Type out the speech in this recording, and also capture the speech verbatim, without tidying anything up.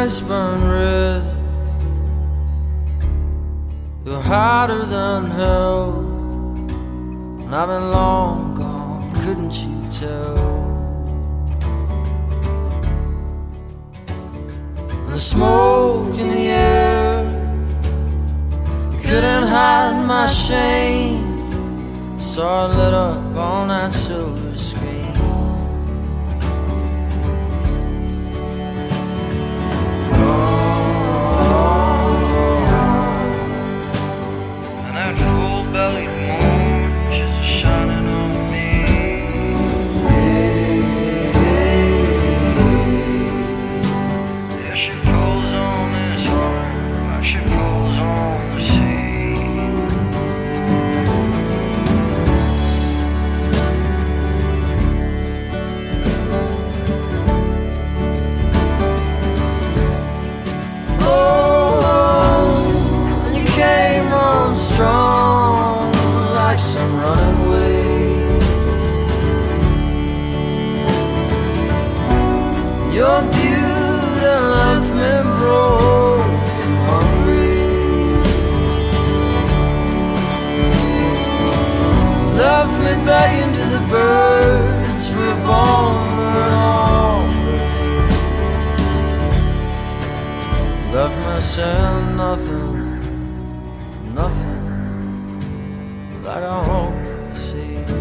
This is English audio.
face burn red. You're hotter than hell, and I've been long gone, couldn't you tell? And the smoke in the air couldn't hide my shame. Saw it lit up on that silver screen. And that full-bellied moon just shining on me. Yeah, she pulls on this heart like she pulls on the sea. Strong like some running wave. Your beauty left me broke and hungry, left me begging to the birds for a bomber offering, left me saying nothing, nothing like I always see.